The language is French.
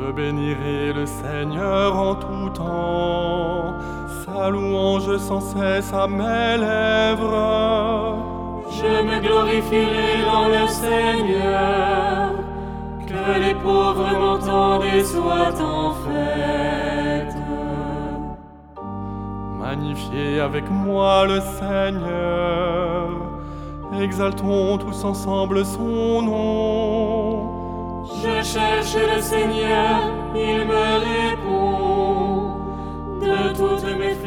Je bénirai le Seigneur en tout temps, sa louange sans cesse à mes lèvres. Je me glorifierai dans le Seigneur, que les pauvres m'entendent et soient en fête. Magnifiez avec moi le Seigneur, exaltons tous ensemble son nom. Je cherche le Seigneur, il me répond. De toutes mes